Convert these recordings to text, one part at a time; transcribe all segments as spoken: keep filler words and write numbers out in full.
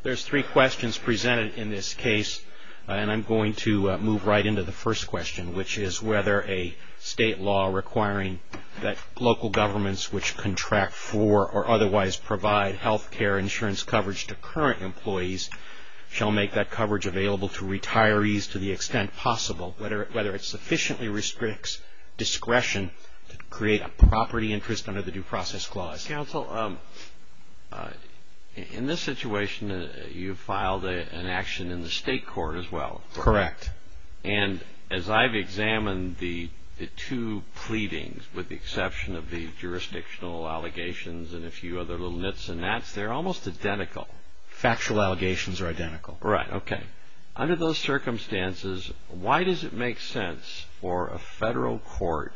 There's three questions presented in this case, uh, and I'm going to uh, move right into the first question, which is whether a state law requiring that local governments which contract for or otherwise provide health care insurance coverage to current employees shall make that coverage available to retirees to the extent possible, whether, whether it sufficiently restricts discretion to create a property interest under the Due Process Clause. Counsel, um, uh, in this situation, uh, you filed a, an action in the state court as well. Correct. And as I've examined the, the two pleadings, with the exception of the jurisdictional allegations and a few other little nits and nats, they're almost identical. Factual allegations are identical. Right, okay. Under those circumstances, why does it make sense for a federal court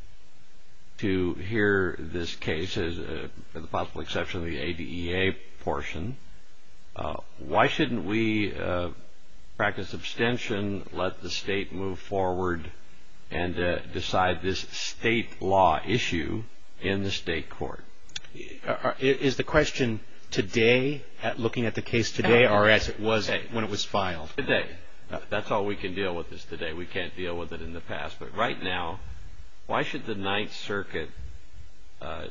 to hear this case, as a, with the possible exception of the A D E A portion? Uh, why shouldn't we uh, practice abstention, let the state move forward, and uh, decide this state law issue in the state court? Is the question today, at looking at the case today, or as it was today, when it was filed? Today. That's all we can deal with is today. We can't deal with it in the past. But right now, why should the Ninth Circuit uh,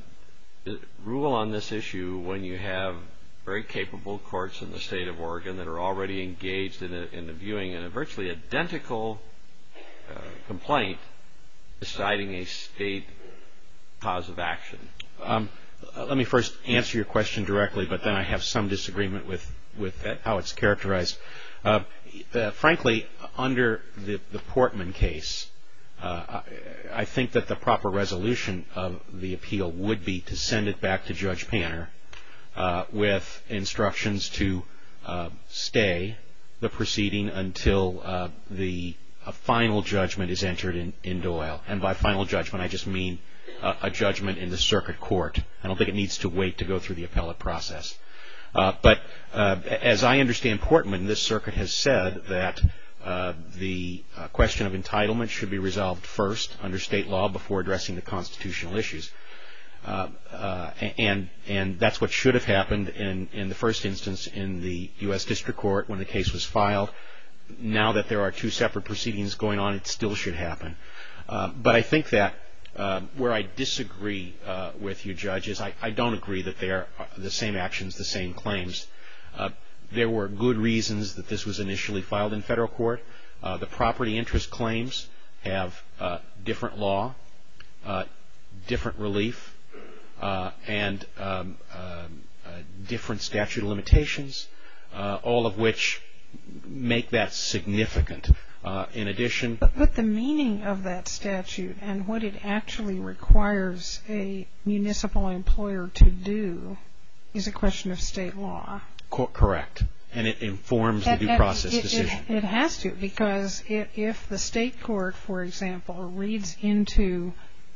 rule on this issue when you have very capable courts in the state of Oregon that are already engaged in, a, in a viewing in a virtually identical uh, complaint, deciding a state cause of action? Um, let me first answer your question directly, but then I have some disagreement with, with how it's characterized. Uh, uh, frankly, under the, the Portman case, uh, I, I think that the proper resolution of the appeal would be to send it back to Judge Panner uh, with instructions to uh, stay the proceeding until uh, the a final judgment is entered in, in Doyle. And by final judgment, I just mean uh, a judgment in the circuit court. I don't think it needs to wait to go through the appellate process. Uh, but uh, as I understand Portman, this circuit has said that uh, the uh, question of entitlement should be resolved first under state law before addressing the constitutional issues. Uh, uh, and and that's what should have happened in, in the first instance in the U S District Court when the case was filed. Now that there are two separate proceedings going on, it still should happen. Uh, but I think that Uh, where I disagree uh, with you, Judge, is I, I don't agree that they are the same actions, the same claims. Uh, there were good reasons that this was initially filed in federal court. Uh, the property interest claims have uh, different law, uh, different relief, uh, and um, uh, uh, different statute of limitations, uh, all of which make that significant. Uh, in addition... But, but the meaning of that statute and what it actually requires a municipal employer to do is a question of state law. Co- correct. And it informs and, the due process it, decision. It, it has to, because if, if the state court, for example, reads into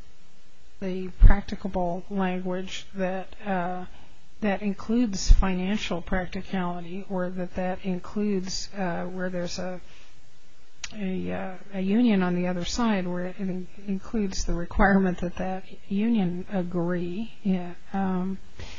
the practicable language that uh, that includes financial practicality, or that that includes uh, where there's a A, uh, a union on the other side, where it in- includes the requirement that that union agree, yeah, um,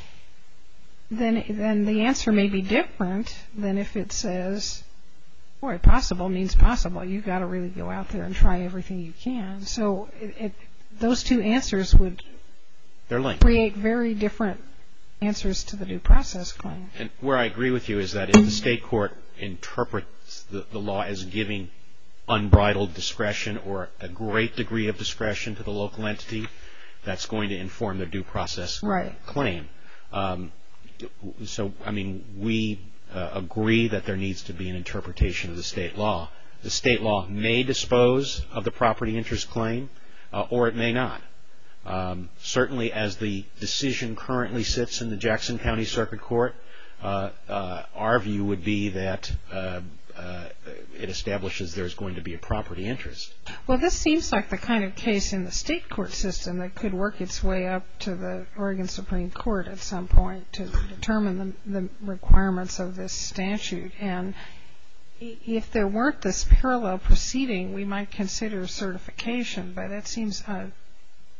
then then the answer may be different than if it says, boy, possible means possible. You've got to really go out there and try everything you can. So it, it, those two answers would They're linked. create very different answers to the due process claim. And where I agree with you is that if the state court interprets the, the law as giving unbridled discretion or a great degree of discretion to the local entity, that's going to inform their due process right. claim. Um, so, I mean, we uh, agree that there needs to be an interpretation of the state law. The state law may dispose of the property interest claim, uh, or it may not. Um, certainly, as the decision currently sits in the Jackson County Circuit Court, uh, uh, our view would be that uh, uh, it establishes there's going to be a property interest. Well, this seems like the kind of case in the state court system that could work its way up to the Oregon Supreme Court at some point to determine the, the requirements of this statute. And if there weren't this parallel proceeding, we might consider certification, but that seems uh,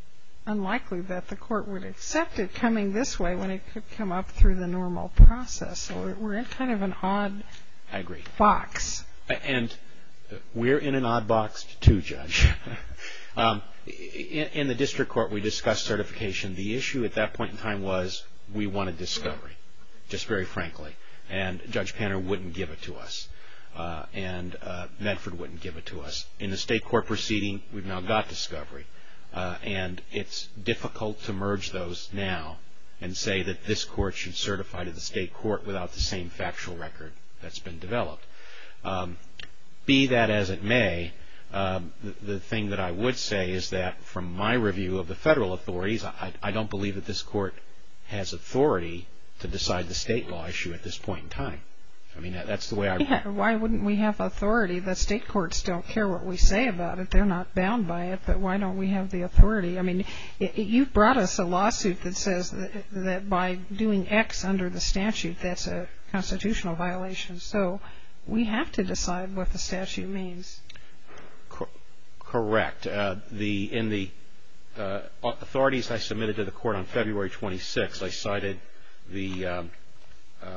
unlikely that the court would accept it coming this way when it could come up through the normal process. So we're in kind of an odd I agree. box. And we're in an odd box too, Judge. um, in, in the district court, we discussed certification. The issue at that point in time was we wanted discovery, just very frankly. And Judge Panner wouldn't give it to us. Uh, and uh, Medford wouldn't give it to us. In the state court proceeding, we've now got discovery. Uh, and it's difficult to merge those now and say that this court should certify to the state court without the same factual record that's been developed. Um, be that as it may, um, the, the thing that I would say is that from my review of the federal authorities, I, I don't believe that this court has authority to decide the state law issue at this point in time. I mean, that, that's the way I... Yeah, why wouldn't we have authority? The state courts don't care what we say about it. They're not bound by it, but why don't we have the authority? I mean, it, it, you brought us a lawsuit that says that, that by doing X under the statute, that's a constitutional violation. So we have to decide what the statute means. Co- correct. Uh, the in the uh, authorities I submitted to the court on February twenty-sixth, I cited the... Um, um,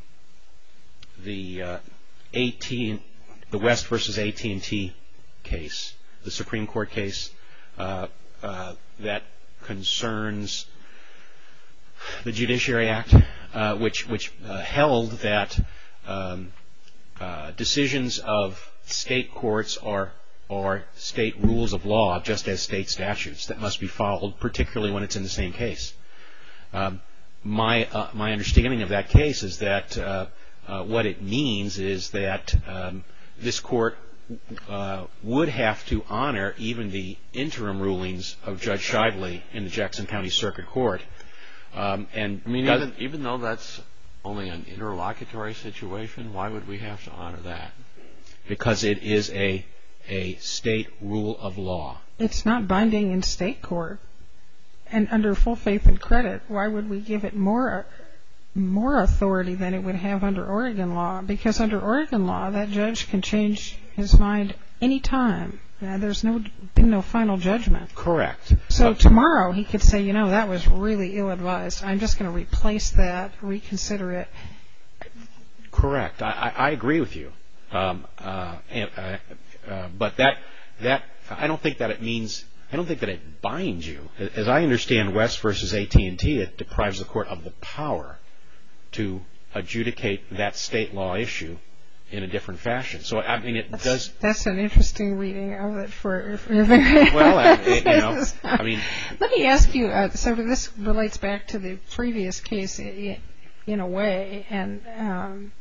the uh, A T, the West versus A T and T case, the Supreme Court case uh, uh, that concerns the Judiciary Act, uh, which which uh, held that um, uh, decisions of state courts are are state rules of law, just as state statutes that must be followed, particularly when it's in the same case. Um, my uh, my understanding of that case is that. Uh, Uh, what it means is that um, this court uh, would have to honor even the interim rulings of Judge Shively in the Jackson County Circuit Court. Um, and I mean, even, even though that's only an interlocutory situation, why would we have to honor that? Because it is a a state rule of law. It's not binding in state court. And under full faith and credit, why would we give it more more authority than it would have under Oregon law? Because under Oregon law, that judge can change his mind any time. Uh, there's no been no final judgment. Correct. So uh, tomorrow he could say, you know, that was really ill-advised. I'm just going to replace that, reconsider it. Correct. I, I, I agree with you. Um, uh, and, uh, uh, but that that I don't think that it means. I don't think that it binds you. As I understand West versus A T and T, it deprives the court of the power to adjudicate that state law issue in a different fashion. So I mean, it that's, does. That's an interesting reading of it for. for very well, uh, it, you know, I mean. Let me ask you. Uh, so this relates back to the previous case in, in a way, and um,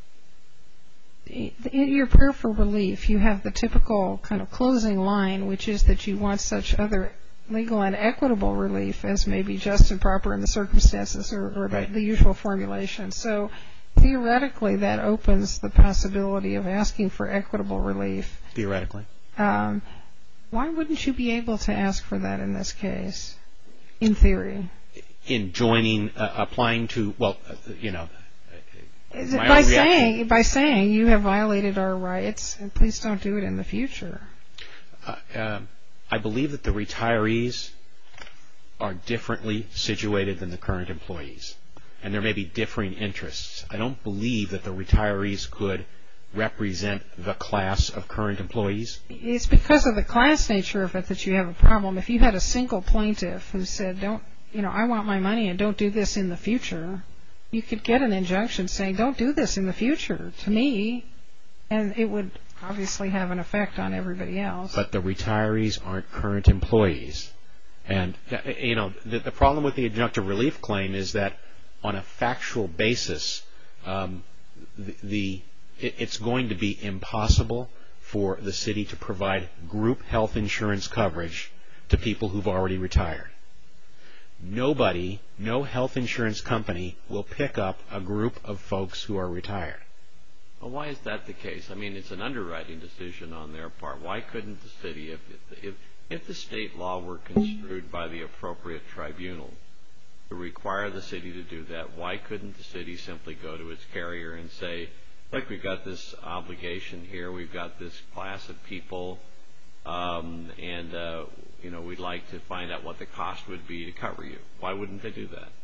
in your prayer for relief, you have the typical kind of closing line, which is that you want such other legal and equitable relief as may be just and proper in the circumstances, or, or right. the, the usual formulation. So theoretically, that opens the possibility of asking for equitable relief. Theoretically. Um, why wouldn't you be able to ask for that in this case, in theory? In joining, uh, applying to, well, uh, you know. Is it by saying, by saying you have violated our rights, and please don't do it in the future. Uh, um, I believe that the retirees are differently situated than the current employees, and there may be differing interests. I don't believe that the retirees could represent the class of current employees. It's because of the class nature of it that you have a problem. If you had a single plaintiff who said, "Don't, you know, I want my money and don't do this in the future," you could get an injunction saying, "Don't do this in the future to me," and it would obviously have an effect on everybody else. But the retirees aren't current employees. And, you know, the, the problem with the injunctive relief claim is that on a factual basis, um, the, the it, it's going to be impossible for the city to provide group health insurance coverage to people who've already retired. Nobody, no health insurance company will pick up a group of folks who are retired. Well, why is that the case? I mean, it's an underwriting decision on their part. Why couldn't the city, if if if the state law were construed by the appropriate tribunal to require the city to do that, why couldn't the city simply go to its carrier and say, look, we've got this obligation here, we've got this class of people, um, and uh, you know, we'd like to find out what the cost would be to cover you. Why wouldn't they do that?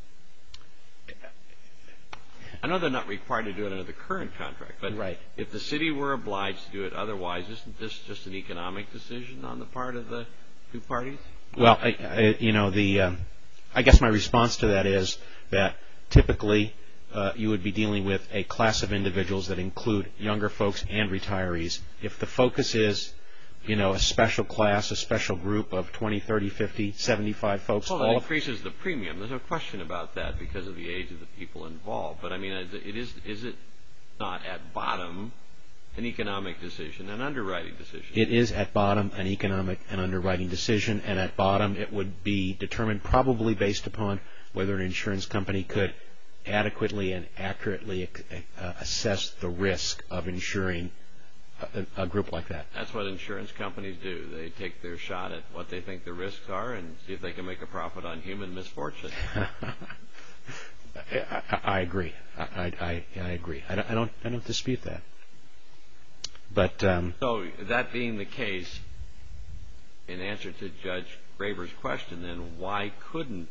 I know they're not required to do it under the current contract, but Right. if the city were obliged to do it otherwise, isn't this just an economic decision on the part of the two parties? Well, I, I, you know, the um, I guess my response to that is that typically uh, you would be dealing with a class of individuals that include younger folks and retirees. If the focus is, you know, a special class, a special group of twenty, thirty, fifty, seventy-five folks. Well, all it increases the premium. There's no question about that because of the age of the people involved. But, I mean, it is, is it not at bottom an economic decision, an underwriting decision? It is at bottom an economic and underwriting decision, and at bottom it would be determined probably based upon whether an insurance company could adequately and accurately uh, assess the risk of insuring a, a group like that. That's what insurance companies do. They take their shot at what they think the risks are and see if they can make a profit on human misfortune. I, I, I agree. I, I, I agree. I don't, I don't. I don't dispute that. But um, so that being the case, in answer to Judge Graber's question, then why couldn't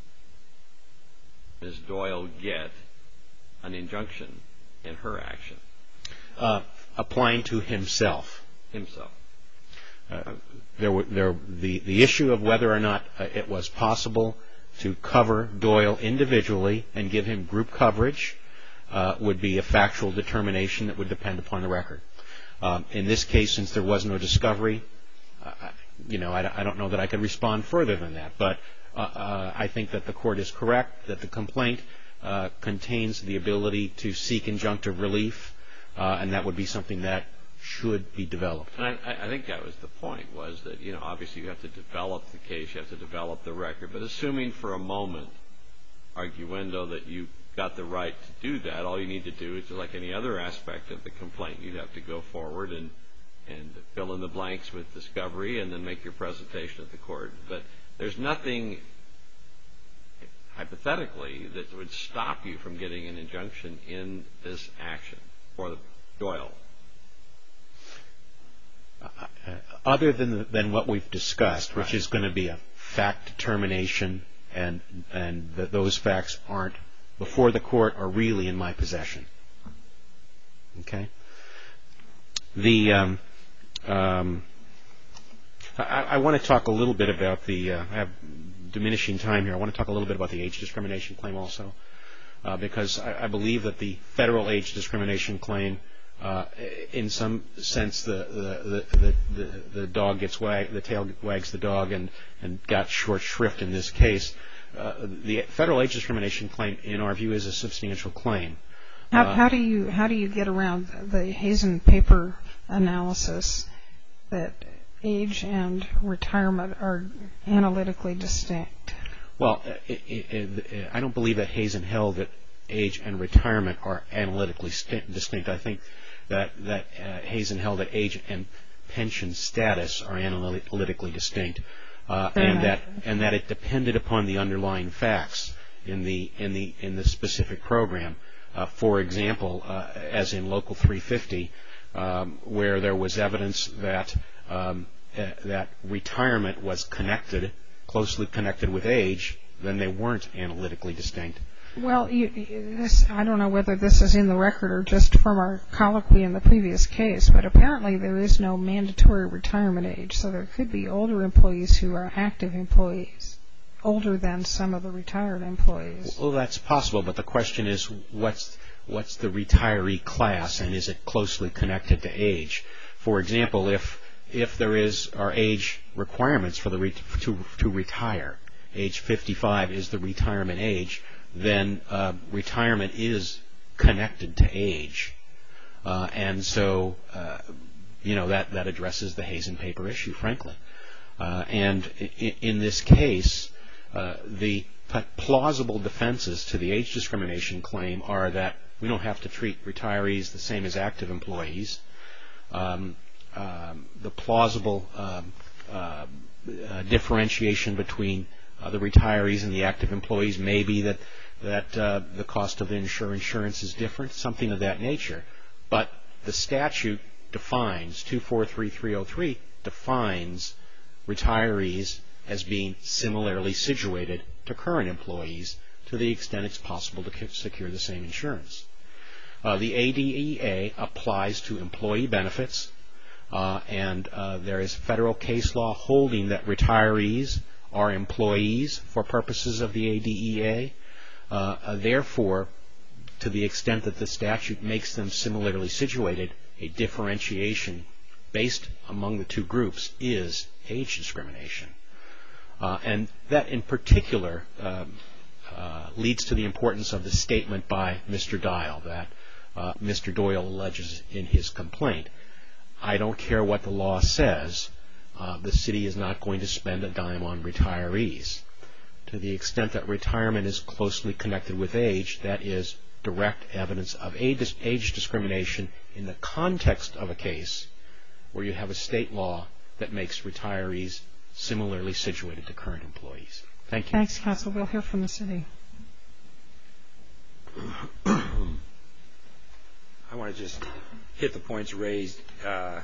Miz Doyle get an injunction in her action? Uh, applying to himself. Himself. Uh, there, were, there, the the issue of whether or not uh, it was possible to cover Doyle individually and give him group coverage uh, would be a factual determination that would depend upon the record. Um, in this case, since there was no discovery, uh, you know, I, I don't know that I could respond further than that. But uh, uh, I think that the court is correct that the complaint uh, contains the ability to seek injunctive relief, uh, and that would be something that should be developed. And I, I think that was the point, was that, you know, obviously you have to develop the case, you have to develop the record. But assuming for a moment, arguendo, that you got the right to do that, all you need to do is, just like any other aspect of the complaint, you'd have to go forward and, and fill in the blanks with discovery and then make your presentation at the court. But there's nothing, hypothetically, that would stop you from getting an injunction in this action for the Doyle. Uh, other than the, than what we've discussed, which Right. is going to be a fact determination, and and the, those facts aren't before the court or really in my possession. Okay. The um, um, I, I want to talk a little bit about the. Uh, I have diminishing time here. I want to talk a little bit about the age discrimination claim also, uh, because I, I believe that the federal age discrimination claim, Uh, in some sense, the the, the, the the dog gets wag, the tail wags the dog, and, and got short shrift in this case. Uh, the federal age discrimination claim, in our view, is a substantial claim. How, uh, how do you how do you get around the Hazen paper analysis that age and retirement are analytically distinct? Well, it, it, it, I don't believe that Hazen held that age and retirement are analytically st- distinct. I think that that uh, Hazen held that age and pension status are analytically distinct, uh, and that and that it depended upon the underlying facts in the in the in the specific program. Uh, for example, uh, as in Local three fifty, um, where there was evidence that um, uh, that retirement was connected, closely connected with age, then they weren't analytically distinct. Well, you, this, I don't know whether this is in the record or just from our colloquy in the previous case, but apparently there is no mandatory retirement age, so there could be older employees who are active employees, older than some of the retired employees. Well, that's possible, but the question is, what's what's the retiree class, and is it closely connected to age? For example, if if there is are age requirements for the re, to to retire, age fifty-five is the retirement age, then uh, retirement is connected to age. Uh, and so, uh, you know, that, that addresses the Hazen paper issue, frankly. Uh, and in, in this case, uh, the plausible defenses to the age discrimination claim are that we don't have to treat retirees the same as active employees. Um, um, the plausible um, uh, uh, differentiation between uh, the retirees and the active employees may be that that uh, the cost of the insure insurance is different, something of that nature. But the statute defines, two four three three oh three defines retirees as being similarly situated to current employees to the extent it's possible to secure the same insurance. Uh, the A D E A applies to employee benefits, uh, and uh, there is federal case law holding that retirees are employees for purposes of the A D E A. Uh, uh, therefore, to the extent that the statute makes them similarly situated, a differentiation based among the two groups is age discrimination. Uh, and that in particular um, uh, leads to the importance of the statement by Mister Dial that uh, Mister Doyle alleges in his complaint. I don't care what the law says, uh, the city is not going to spend a dime on retirees. To the extent that retirement is closely connected with age, that is direct evidence of age, age discrimination in the context of a case where you have a state law that makes retirees similarly situated to current employees. Thank you. Thanks, Counsel. We'll hear from the city. I want to just hit the points raised uh,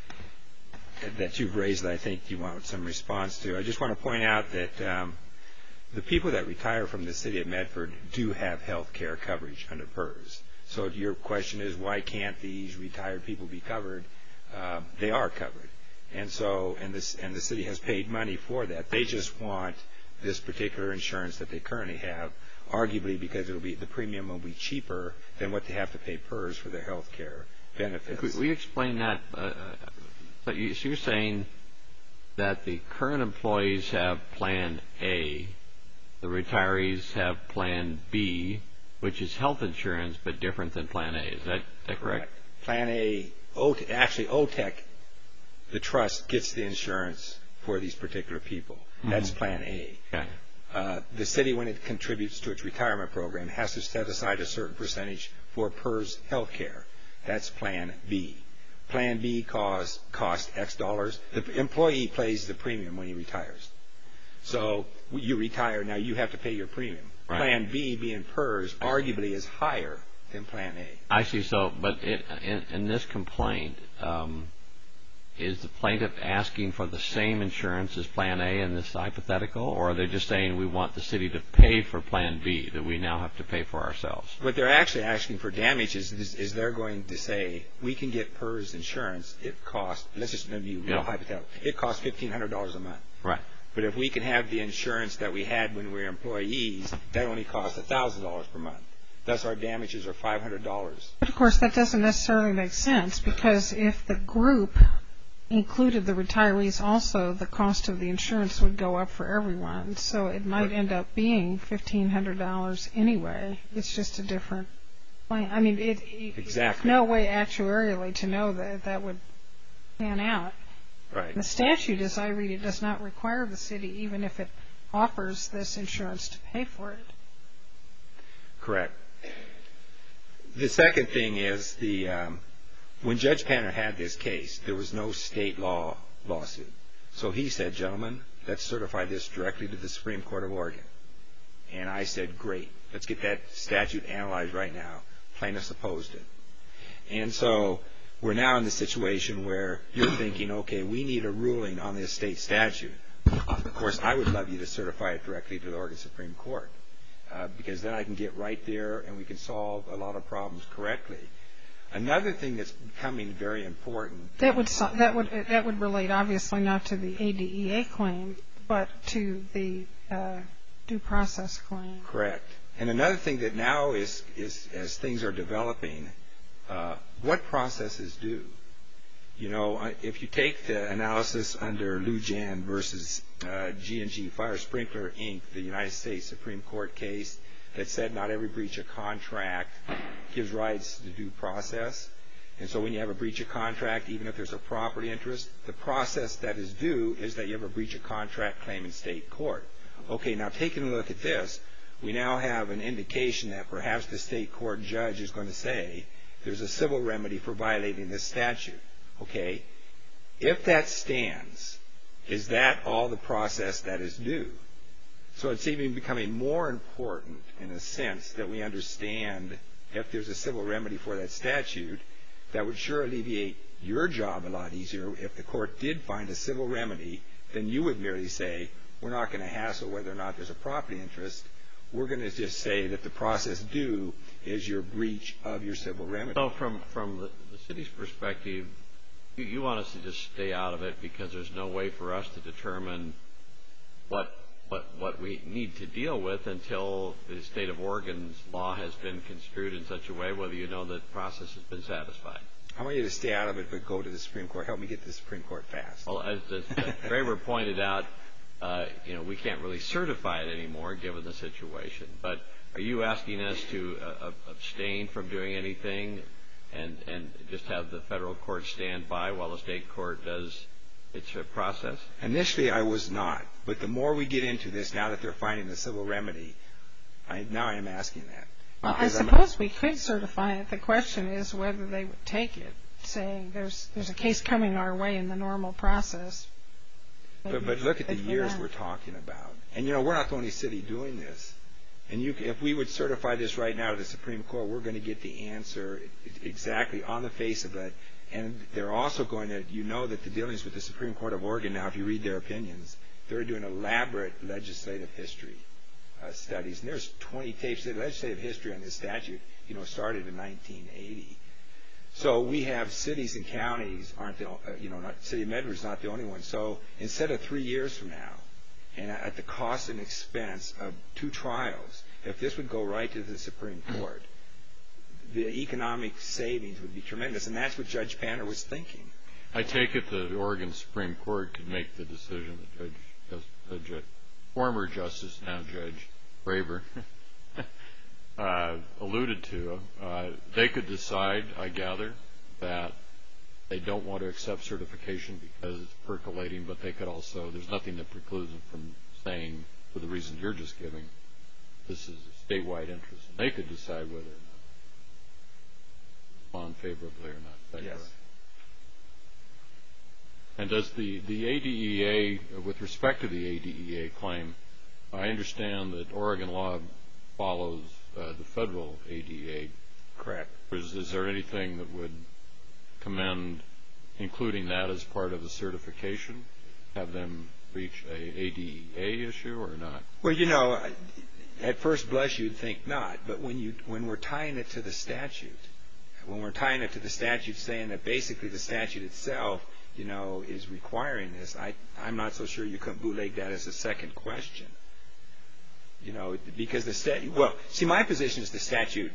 that you've raised that I think you want some response to. I just want to point out that um, the people that retire from the city of Medford do have health care coverage under PERS. So your question is, why can't these retired people be covered? Uh, they are covered. And so, and this, and the city has paid money for that. They just want this particular insurance that they currently have, arguably because it'll be, the premium will be cheaper than what they have to pay PERS for their health care benefits. Will you explain that? Uh, but you, so you're saying that the current employees have Plan A, the retirees have Plan B, which is health insurance but different than Plan A. Is that, is that correct? correct? Plan A, o- actually O T E C, the trust gets the insurance for these particular people. That's mm-hmm. Plan A. Okay. Uh, the city, when it contributes to its retirement program, has to set aside a certain percentage for PERS health care. That's Plan B. Plan B costs cost X dollars. The employee pays the premium when he retires. So you retire, now you have to pay your premium. Right. Plan B, being PERS, arguably is higher than Plan A. I see. So, but it, in, in this complaint, um, is the plaintiff asking for the same insurance as Plan A in this hypothetical, or are they just saying we want the city to pay for Plan B that we now have to pay for ourselves? What they're actually asking for damages is, is they're going to say, we can get PERS insurance. It costs, let's just be real yeah. hypothetical, it costs fifteen hundred dollars a month. Right. But if we can have the insurance that we had when we were employees, that only costs one thousand dollars per month. Thus, our damages are five hundred dollars. But, of course, that doesn't necessarily make sense, because if the group included the retirees also, the cost of the insurance would go up for everyone. So it might end up being fifteen hundred dollars anyway. It's just a different plan. I mean, it, exactly. no way actuarially to know that that would pan out. Right. The statute, as I read it, does not require the city, even if it offers this insurance, to pay for it. Correct. The second thing is the um, when Judge Panner had this case, there was no state law lawsuit. So he said, gentlemen, let's certify this directly to the Supreme Court of Oregon. And I said, great, let's get that statute analyzed right now. Plaintiffs opposed it. And so we're now in the situation where you're thinking, okay, we need a ruling on this state statute. Of course, I would love you to certify it directly to the Oregon Supreme Court, uh, because then I can get right there and we can solve a lot of problems correctly. Another thing that's becoming very important. That would that would that would relate obviously not to the A D E A claim, but to the uh, due process claim. Correct. And another thing that now is is as things are developing, uh, what processes do? You know, if you take the analysis under Lujan versus uh, G and G Fire Sprinkler Incorporated, the United States Supreme Court case that said not every breach of contract gives rights to due process. And so when you have a breach of contract, even if there's a property interest, the process that is due is that you have a breach of contract claim in state court. Okay, now taking a look at this, we now have an indication that perhaps the state court judge is going to say there's a civil remedy for violating this statute. Okay, if that stands, is that all the process that is due? So it's even becoming more important in a sense that we understand if there's a civil remedy for that statute, that would sure alleviate your job a lot easier. If the court did find a civil remedy, then you would merely say, we're not going to hassle whether or not there's a property interest. We're going to just say that the process due is your breach of your civil remedy. So from, from the, the city's perspective, you, you want us to just stay out of it because there's no way for us to determine what, what, what we need to deal with until the state of Oregon's law has been construed in such a way, whether you know that process has been satisfied. I want you to stay out of it, but go to the Supreme Court. Help me get to the Supreme Court fast. Well, as, as Graber pointed out, uh, you know, we can't really certify it anymore given the situation. But are you asking us to uh, abstain from doing anything and, and just have the federal court stand by while the state court does its uh, process? Initially, I was not. But the more we get into this, now that they're finding the civil remedy, I, now I am asking that. Well, I suppose we could certify it. The question is whether they would take it, saying there's there's a case coming our way in the normal process. But, but look at the years we're talking about. And, you know, we're not the only city doing this. And you, if we would certify this right now to the Supreme Court, we're going to get the answer exactly on the face of it. And they're also going to, you know that the dealings with the Supreme Court of Oregon now, if you read their opinions, they're doing elaborate legislative history uh, studies. And there's twenty tapes. The legislative history on this statute, you know, started in nineteen eighty. So we have cities and counties aren't the, uh, you know, not, City of Medford is not the only one. So instead of three years from now, and at the cost and expense of two trials, if this would go right to the Supreme Court, the economic savings would be tremendous. And that's what Judge Panner was thinking. I take it the Oregon Supreme Court could make the decision that Judge, Judge former Justice, now Judge Graber, uh, alluded to. Uh, they could decide, I gather, that they don't want to accept certification because it's percolating, but they could also, there's nothing that precludes them from saying, for the reasons you're just giving, this is a statewide interest. And they could decide whether or not respond favorably or not. Is that yes. correct? And does the, the A D E A, with respect to the A D E A claim, I understand that Oregon law follows uh, the federal A D E A. Correct. Is, is there anything that would commend including that as part of the certification, have them reach a A D E A issue or not? Well, you know, at first blush you'd think not, but when you when we're tying it to the statute, when we're tying it to the statute saying that basically the statute itself, you know, is requiring this, I, I'm not so sure you can bootleg that as a second question. You know, because the statute, well, see, my position is the statute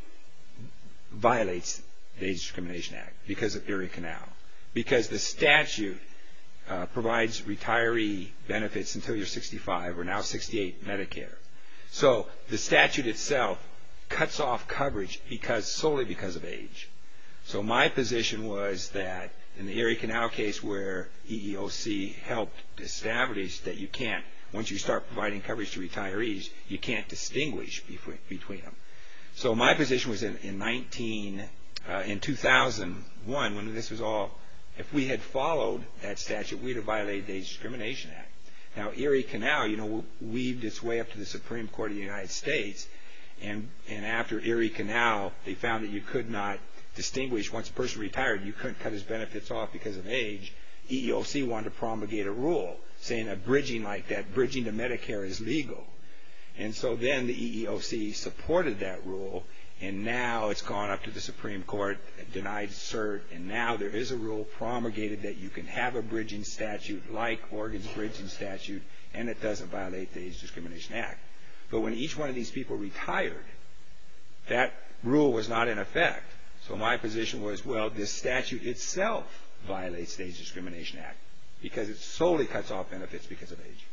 violates the Age Discrimination Act because of Erie Canal. Because the statute uh, provides retiree benefits until you're sixty-five or now sixty-eight Medicare. So the statute itself cuts off coverage because solely because of age. So my position was that in the Erie Canal case where E E O C helped establish that you can't, once you start providing coverage to retirees, you can't distinguish between, between them. So my position was in, in nineteen, uh, in two thousand one, when this was all, if we had followed that statute, we'd have violated the Age Discrimination Act. Now, Erie Canal, you know, weaved its way up to the Supreme Court of the United States, and, and after Erie Canal, they found that you could not distinguish, once a person retired, you couldn't cut his benefits off because of age. E E O C wanted to promulgate a rule saying that bridging like that, bridging to Medicare is legal. And so then the E E O C supported that rule, and now it's gone up to the Supreme Court, denied cert, and now there is a rule promulgated that you can have a bridging statute like Oregon's bridging statute, and it doesn't violate the Age Discrimination Act. But when each one of these people retired, that rule was not in effect. So my position was, well, this statute itself violates the Age Discrimination Act because it solely cuts off benefits because of age.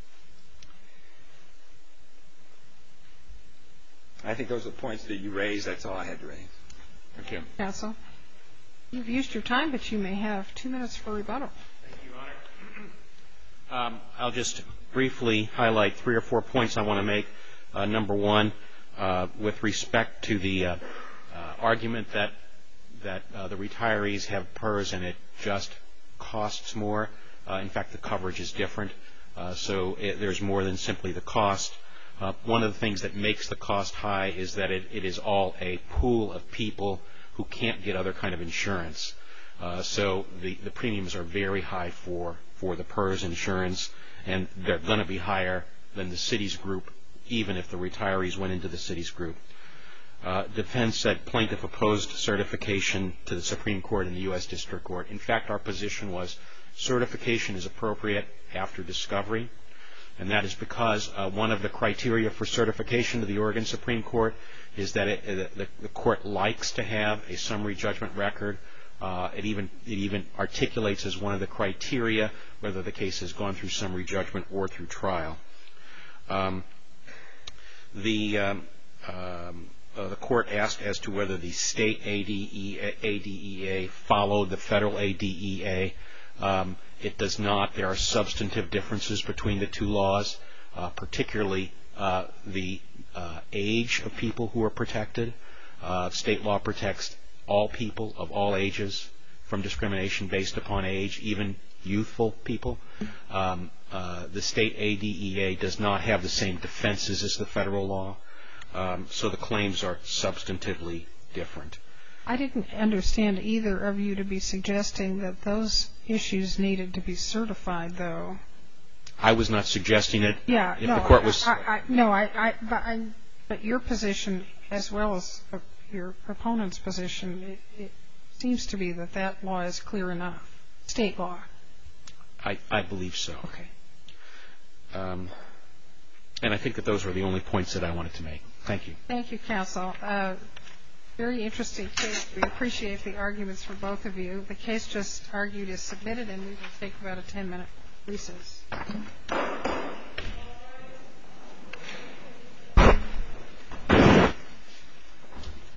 I think those are the points that you raised. That's all I had to raise. Thank you. Counsel, you've used your time, but you may have two minutes for rebuttal. Thank you, Your Honor. Um, I'll just briefly highlight three or four points I want to make. Uh, number one, uh, with respect to the uh, uh, argument that that uh, the retirees have P E R S and it just costs more. Uh, in fact, the coverage is different, uh, so it, there's more than simply the cost. Uh, one of the things that makes the cost high is that it, it is all a pool of people who can't get other kind of insurance. Uh, so the, the premiums are very high for, for the PERS insurance, and they're going to be higher than the city's group, even if the retirees went into the city's group. Uh, defense said plaintiff opposed certification to the Supreme Court and the U S District Court. In fact, our position was certification is appropriate after discovery, and that is because uh, one of the criteria for certification to the Oregon Supreme Court is that it, uh, the, the court likes to have a summary judgment record. Uh, it even it even articulates as one of the criteria whether the case has gone through summary judgment or through trial. Um, the um, um, uh, the court asked as to whether the state A D E A followed the federal A D E A. Um, it does not. There are substantive differences between the two laws, uh, particularly uh, the uh, age of people who are protected. Uh, state law protects all people of all ages from discrimination based upon age, even youthful people. Um, uh, the state A D E A does not have the same defenses as the federal law, um, so the claims are substantively different. I didn't understand either of you to be suggesting that those issues needed to be certified, though. I was not suggesting it. Yeah, if no, the court was. I, I, no, I, I, but, I, but your position, as well as your opponent's position, it, it seems to be that that law is clear enough. State law. I, I believe so. Okay. Um, and I think that those were the only points that I wanted to make. Thank you. Thank you, counsel. Uh, very interesting case. We appreciate the arguments from both of you. The case just argued is submitted, and we will take about a ten-minute recess.